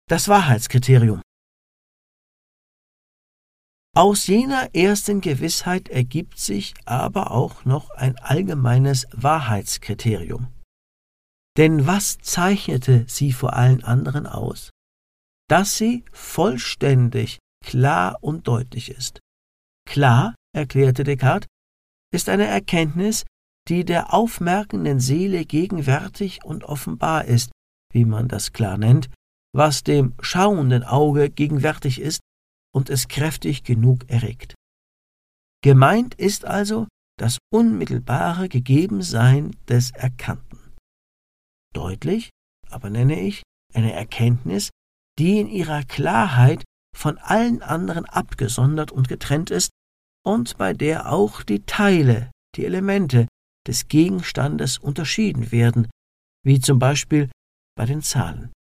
Das Wahrheitskriterium. Aus jener ersten Gewissheit ergibt sich aber auch noch ein allgemeines Wahrheitskriterium. Denn was zeichnete sie vor allen anderen aus? Dass sie vollständig, klar und deutlich ist. Klar, erklärte Descartes, ist eine Erkenntnis, die der aufmerkenden Seele gegenwärtig und offenbar ist, wie man das klar nennt, was dem schauenden Auge gegenwärtig ist und es kräftig genug erregt. Gemeint ist also das unmittelbare Gegebensein des Erkannten. Deutlich, aber nenne ich, eine Erkenntnis, die in ihrer Klarheit von allen anderen abgesondert und getrennt ist und bei der auch die Teile, die Elemente des Gegenstandes unterschieden werden, wie zum Beispiel bei den Zahlen.